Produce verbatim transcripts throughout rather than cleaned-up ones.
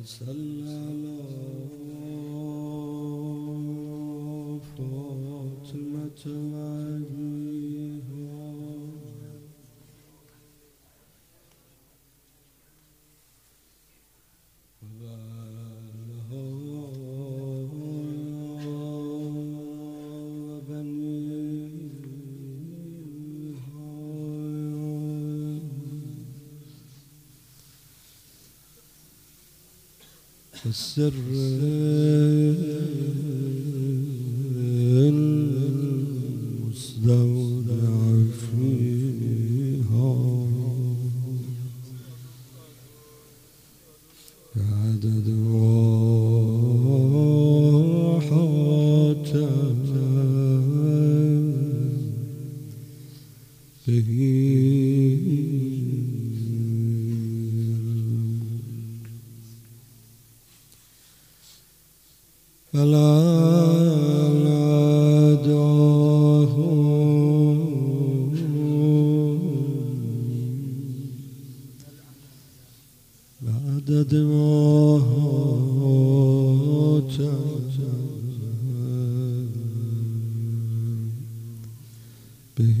صل على فاطمة وأبيها وأهلها وبنيها والسر المستودع فيها بعدد راحة به فلا ناداهم بعدد راحة به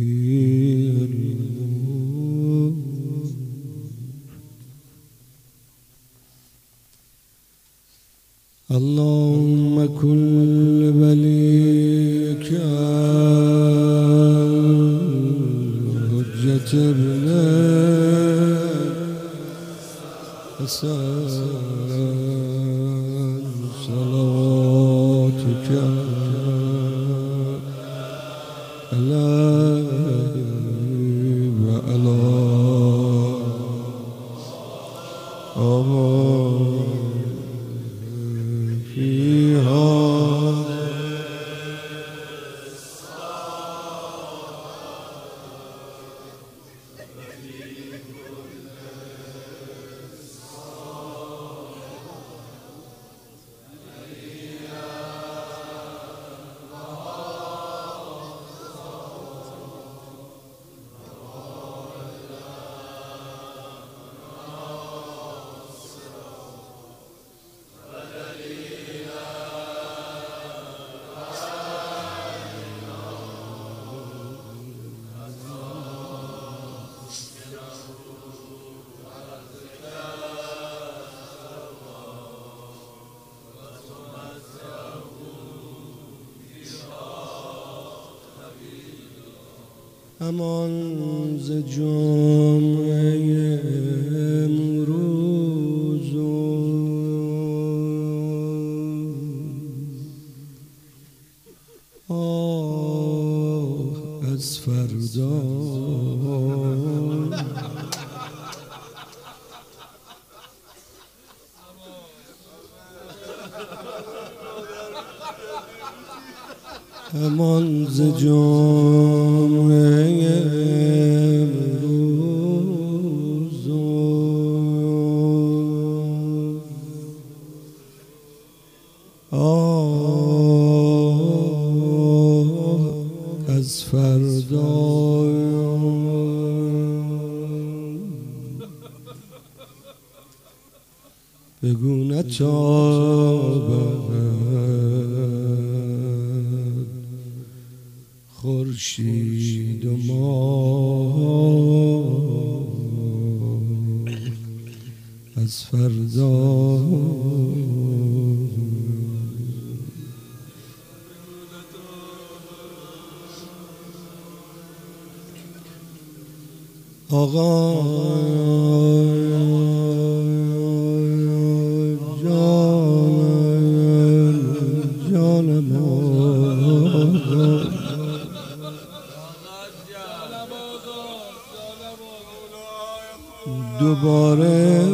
اللهم كل وليك حجة ابن حسن صلواتك عليه وعلى آله فيها امان ز جمعه امروز آه از فردا امان ز جمعه امروز آه از فردا بگو نتابد خورشید و ماه از فردا آقا جان جان ما دوباره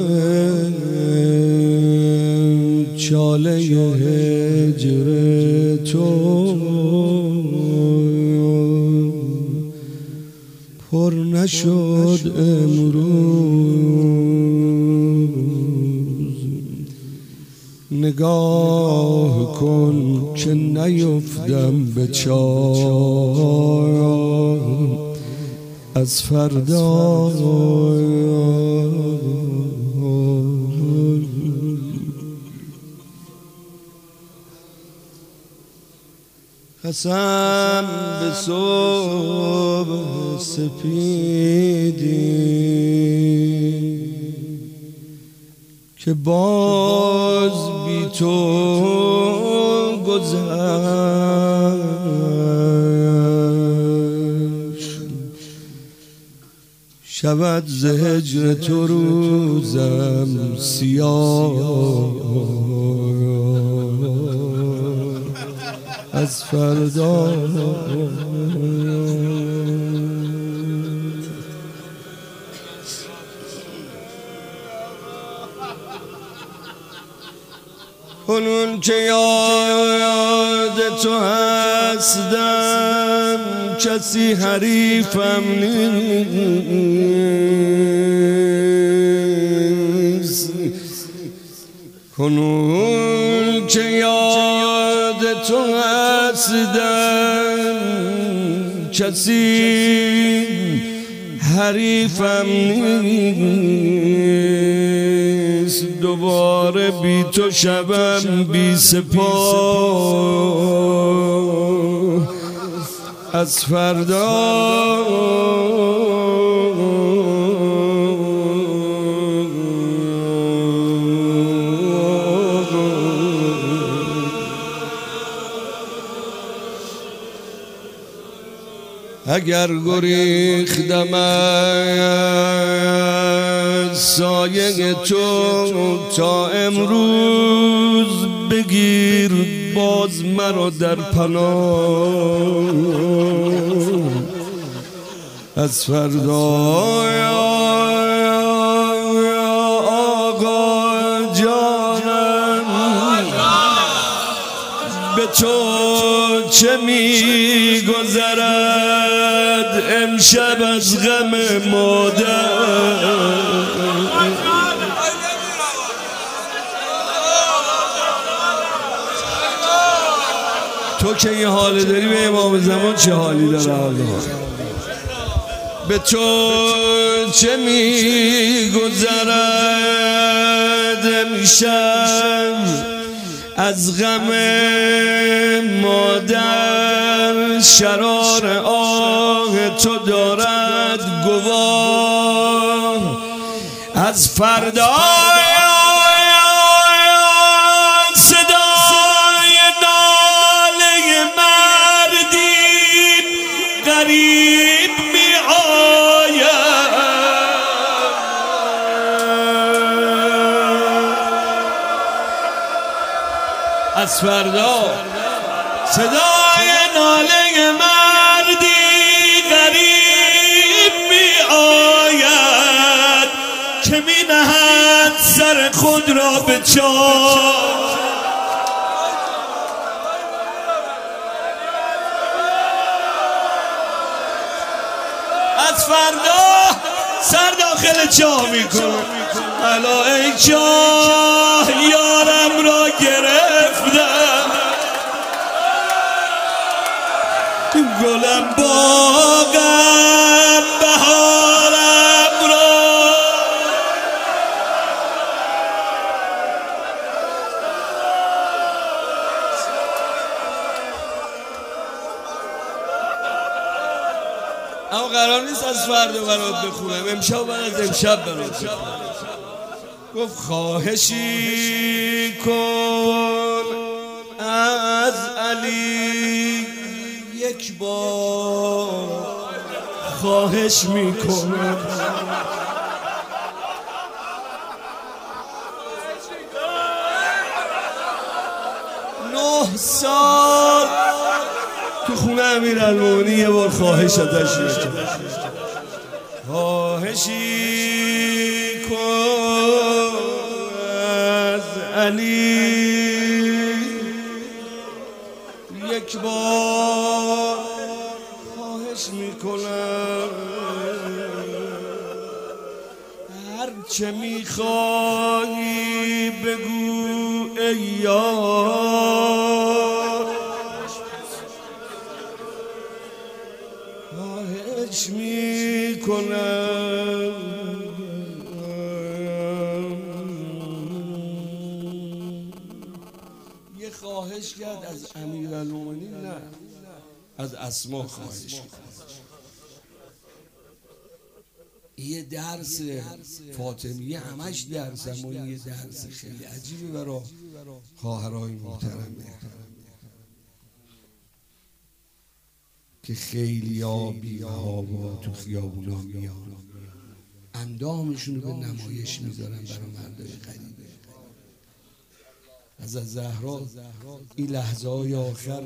چاله هجر تو پر نشد امروز نگاه کن که نیفتم به چاه از فردا قسم به صبح سپیدی که باز بی تو گذشت، شود ز هجر تو روزم سیاه از فردا. کنون که یاد تو هستم کسی حریفم نیست، کنون که یاد تو هستم کسی حریفم نیست، دوباره بی تو شبم بی سپاه از فردا. اگر گریختم از سایه تو تا امروز، بگیر باز مرا در پناه از فردا. آقا جانم به تو چه می گذرد امشب از غم مادر؟ تو که این حال داری به امام زمان چه حالی داره؟ به تو چه می گذرد امشب از غم مادر؟ شرار آه تو دارد گواه از فردا. صدای ناله مردی غریب می آید از فردا. صدای ناله مردی غریب می آید که می نهد سر خود را به چاه از فردا. سر داخل چاه می کن الا ای چاه یارم را گرفتم، گلم باغم بهارم را. اما قرار نیست از فردا برات بخونم، امشب بعد از امشب برات بخونم. گفت خواهشی کن از علی یک بار، خواهش میکنم نه سال تو خونه امیرالمومنین یه بار خواهش ازش میکنم. خواهشی کن از علی یک بار، خواهش میکنم هرچه میخوایی بگو ای یار، خواهش میکنم یه خواهش کرد از امیرالمومنین، نه از اسما خواهش کرد. یه درس فاطمیه همش درس، اما یه درس خیلی عجیبه برای خواهرای محترمه که خیلی ها بی‌بها تو خیابونا میان، اندامشون رو به نمایش میذارن برای مردای غریبه. از زهرا این لحظه های آخر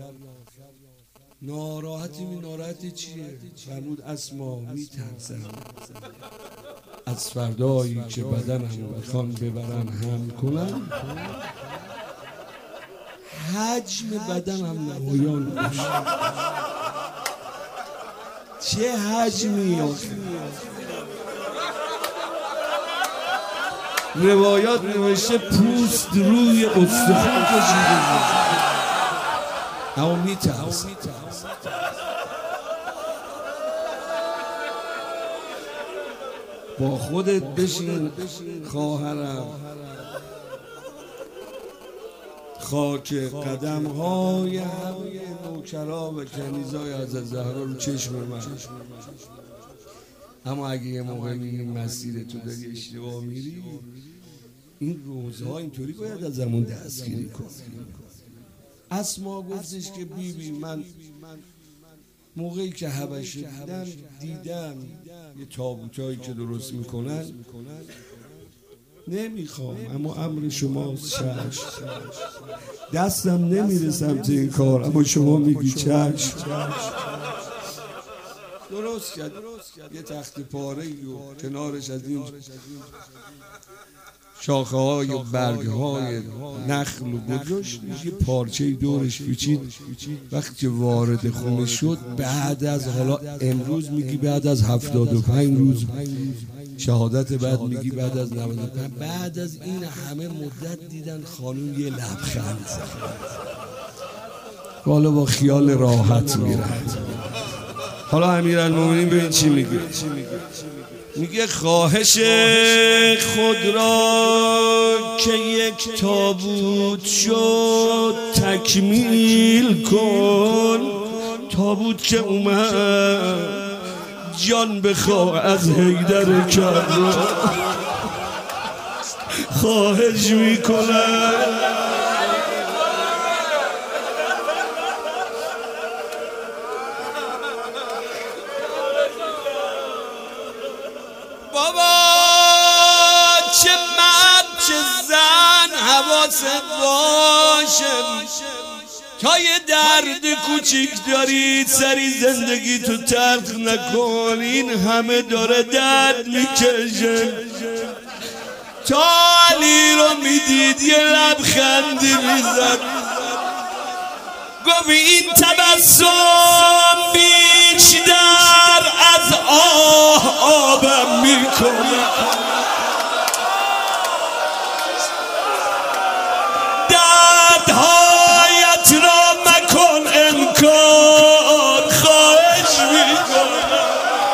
ناراحتی می ناراحتی چیه؟ فرمود اسما میترسم از فردایی که بدنم بخوان ببرن هم کنن حجم بدنم نمایان بشه. چه حجمی آخه؟ روایات نوشته پوست روی استخوان کشیده اما میترس. با خودت بشین خواهرم، خاک قدم های همه نوکرا و کنیزای از زهرا رو چشم من. اما اگه یه موقع میگی مسیر تو داری اشتباه میری، این روزها اینطوری باید از زمان دستگیری کنی. اسما گفتش که بی بی من موقعی که حبشه دیدم دیدم یه تابوتایی که درست میکنن، نمیخوام اما امر شماست چشم، دستم نمیرسم تو این کار اما شما میگی چشم. درست کرد یه تخت پاره و کنارش از این شاخه های و برگ های نخل و گذاشت، یه پارچه دورش پیچید. وقتی که وارد خونه شد بعد از، حالا امروز میگی بعد از هفتاد و پنج روز شهادت، بعد میگی بعد از نود و پنج، بعد از این همه مدت دیدن خانوم یه لبخند زد. حالا با خیال راحت میرن. حالا امیرالمومنین ببین چی میگه. میگه خواهش خود را که یک تابوت شد تکمیل کن. تابوت که اومد جان بخواه از حیدر کرد، خواهش میکنم بابا چه مرد چه زن حواست باشه، تا یه درد کوچیک داری سری زندگی تو تلخ نکن. این همه داره درد میکشه. تا علی رو میدید یه لبخندی میزد، گفت این تبسم بیشتر از آه آبم میکنه. دردهایت را مکن انکار، خواهش میکنم.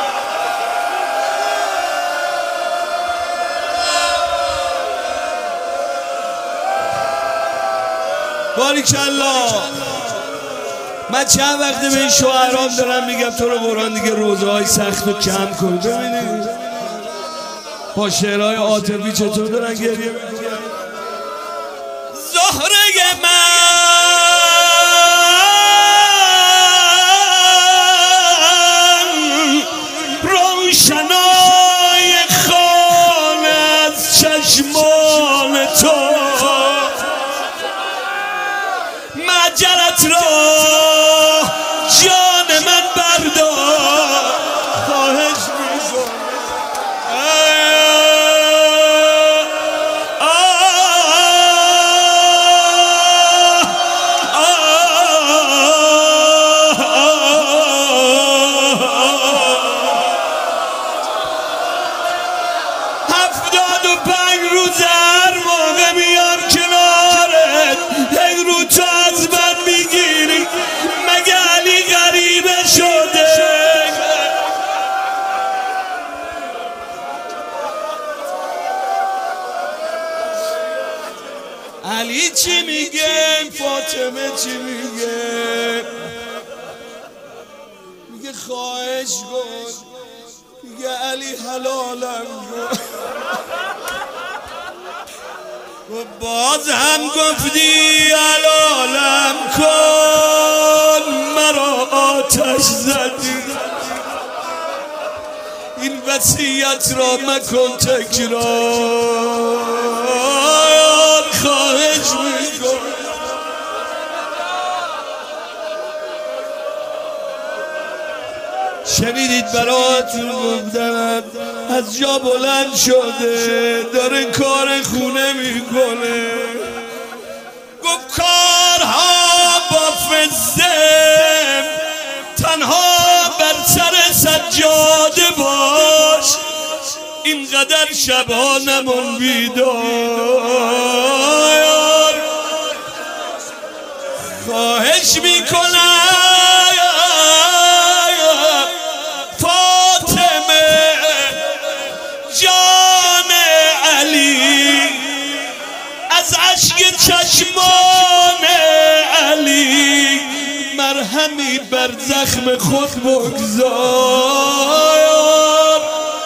باریکالله. من چند وقته به این شوهرام دارم میگم تو رو قرآن دیگه روزهای سخت رو کم کن. ببینید با شعرهای عاطفی چطور دارن گریه میکنن. زهره من روشنای خانه از چشمان تو، مجرت را جان من بردار، خواهش میکنم. هفتاد و پنج روز هر موقع میام کنارت، یک رو تو از من میگیری علی چی میگه؟ فاطمه چی میگه؟ میگه خواهش کن. میگه علی حلالم کن. و باز هم گفتی حلالم کن، مرا آتش زدی. این وصیت را مکن تکرار، خواهش میکن. شنیدید براتون گفتم از جا بلند شده داره کار خونه میکنه. گفت کارها با فزه، تنها بر سر سجاده باش، اینقدر شبها نمون بیدار. خواهش میکنم فاطمه جان علی، از اشک چشمان علی مرهمی بر زخم خود بگذار.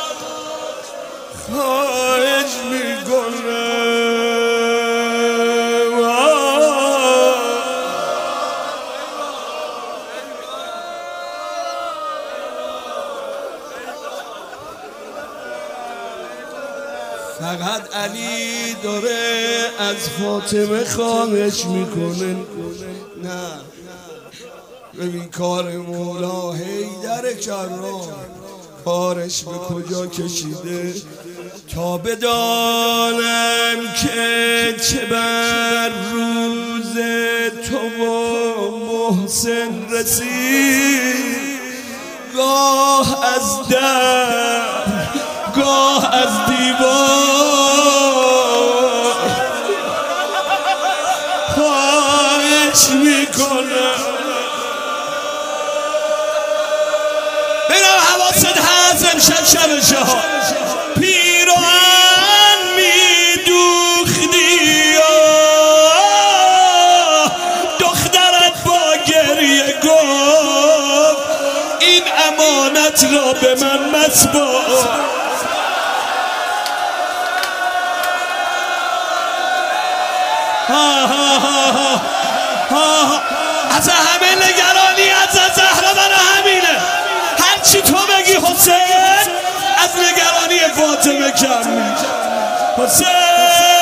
خواهش میکنم فقط علی داره از فاطمه خواهش میکنه. نه ببین کار مولا حیدر کرام کارش به کجا کشیده، تا بدانم که چه بر روز تو و محسن رسید. گاه از در گاه از دیوار خواهش میکنم. بگم حواست هست امشب شب شها پیراهن میدوختی، دخترت با گریه گفت این امانت را به من مسپار. ها ها ها ها ها. از همه نگرانی از زهرا من همینه، هرچی تو بگی حسین از نگرانی فاطمه کم میشه. حسین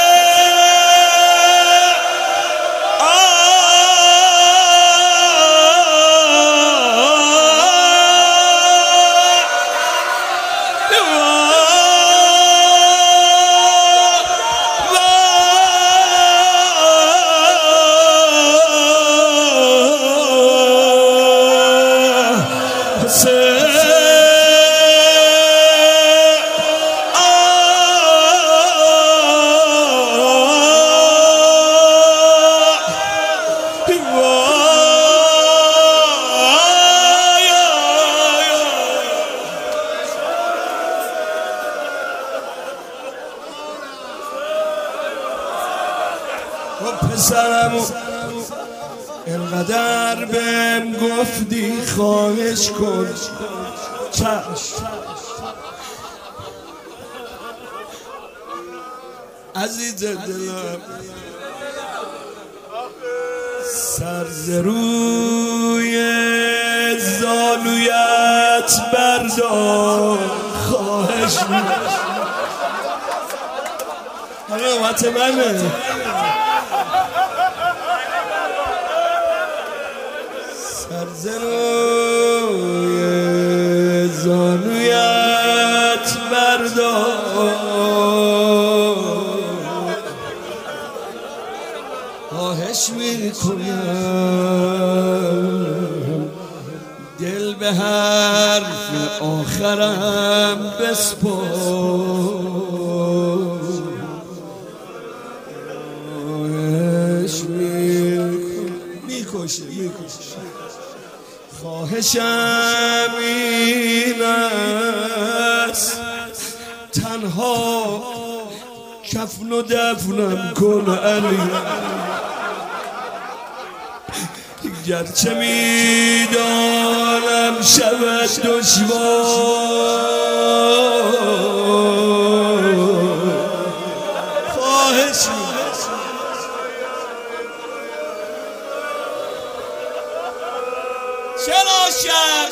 پسرمو اینقدر بهم گفتی خواهش کن، چشم عزیز دلم، سر ز روی زانویت بردار. خواهش میکنم نوبت منه. سر ز روی زانویت بردار. خواهش میکنم دل به حرف آخرم بسپار. میکشه میکشه خواهشم این است تنها کفن و دفنم کن علی، گرچه میدانم شود دشوار. خواهش چرا شب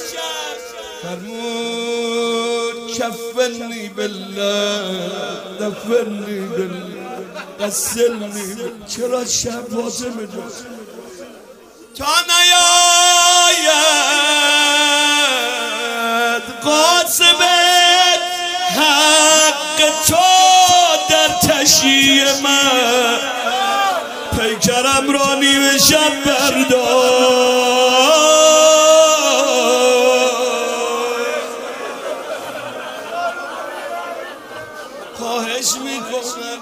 فرمود کفنی بالله دفنی بالله قسلنی بالله. چرا شب فاطمه جان تا نیاید قاسم حق تو در تشییع من، پیکرم را نیمه شب بردار. خواهش میکنم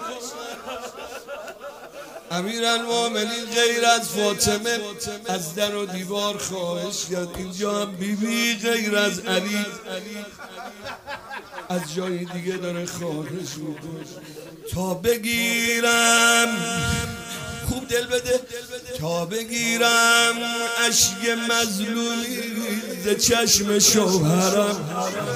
امیرالمومنین غیر از فاطمه از در و دیوار خواهش کرد. اینجا هم بی بی غیر از علی از جای دیگه داره خواهش میکنه تا بگیرم، خوب دل بده، تا بگیرم اشک مظلومی ز چشم شوهرم.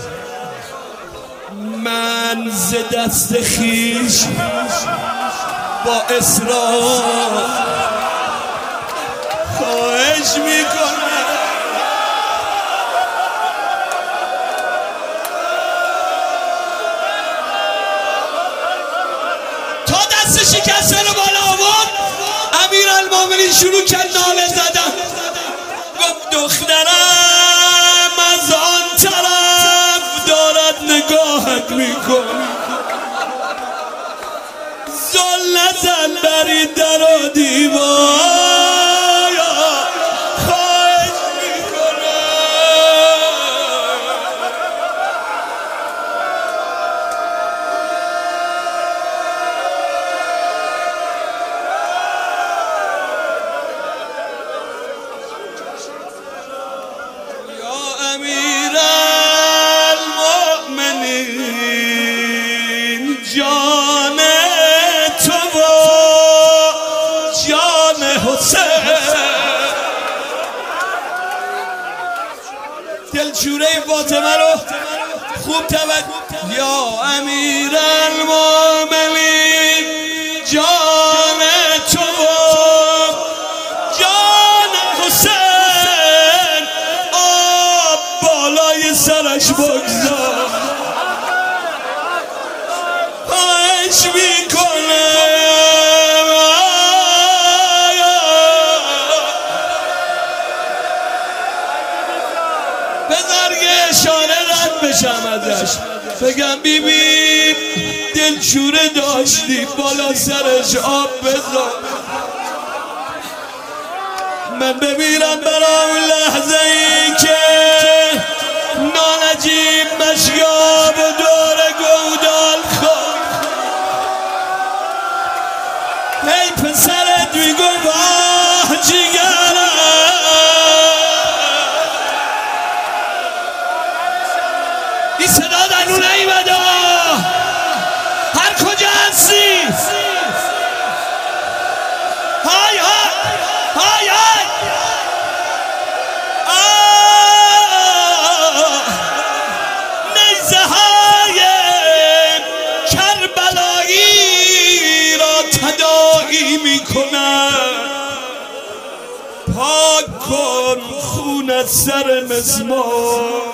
من ز دست خیش با اصرار خواهش میکنم تا دست شکسته رو بالا آورد. امیرالمومنین شروع کرد ناله زدن، گفت دخترم از آن طرف دارد نگاهت میکنه، زل نزن بری در و دیوار. خواهش میکنم یا امیرالمومنین جان دلشوره فاطمه رو خوب توجه. یا امیرالمومنین جان تو جان حسین آب بالای سرش بگذار. خواهش میکنه بذار یه اشاره رد بشم ازش، بگم بی بی دلشوره داشتی بالا سرش آب بذار. من بمیرم برای اون لحظه ای که نانجیب مشیاب و دور گودال خواهد. هی پسرت میگو واه جیگرم، این صدا در نو نیمده هر کجا هستی. های های های های نیزه های کربلایی را تداعی میکنن. پاک کن خون از سر مسمار.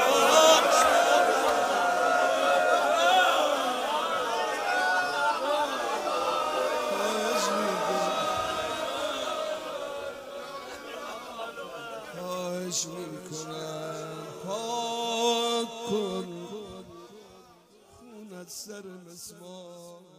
خواهش میکنم پاک کن خون از سر مسمار.